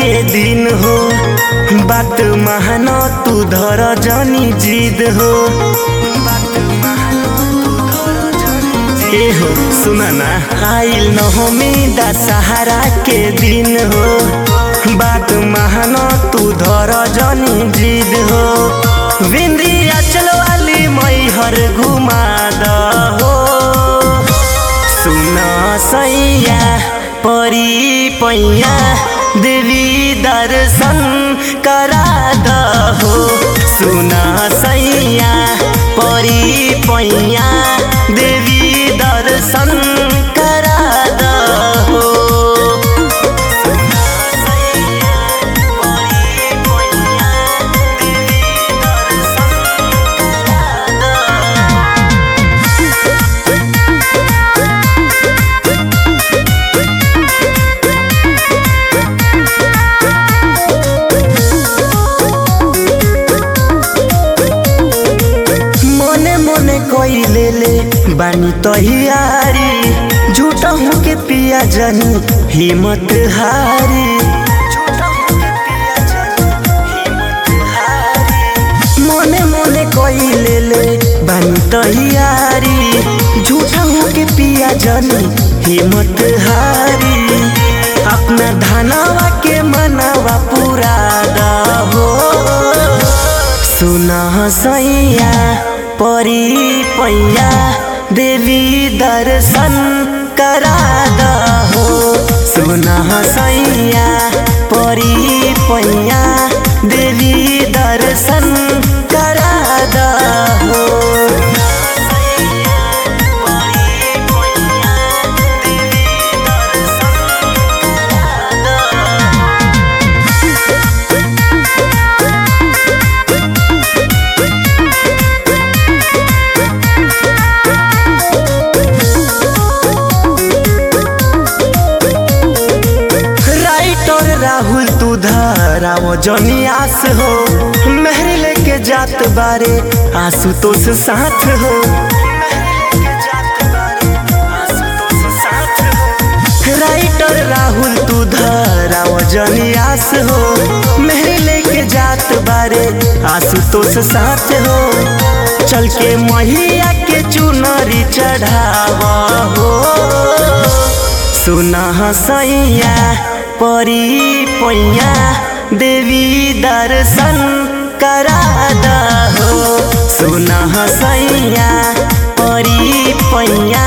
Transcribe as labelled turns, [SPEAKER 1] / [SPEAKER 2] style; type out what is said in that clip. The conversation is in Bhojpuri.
[SPEAKER 1] के दिन हो, बात मानो तू धर जनी जिद हो। ए हो सुना ना, आइल नवमी दशहरा के दिन हो, बात मानो तू धर जनी जिद हो। विंध्याचल वाली मैहर घुमा दहो, सुना सैया परी पैया देवी दर्शन करा दहो। सुना सैया परी पैया देवी दर्शन करा दहो। कोई ले ले बानी तैयारी, झूठा हूँ के पिया जनी हिम्मत हारी। मोने मोने कोई ले ले बानी तैयारी, झूठा हूँ के पिया जनी हिम्मत हारी। अपना धनवा के मनवा पूरा दहो, सुना सैया परी पैया देवी दर्शन करा दहो। सुना सैया परी पैया देवी दर्शन करा दहो। राहुल तू धराओ जनी आस हो, मेहर लेके जात बारे आशुतोष साथ हो। राइटर राहुल तू धराओ जनी आस हो, मेहर लेके जात बारे आशुतोष साथ हो। चल के मैया के चुनरी चढ़ावा हो, सुना सैया परी पैया देवी दर्शन करा दहो। सुना सैया परी पैया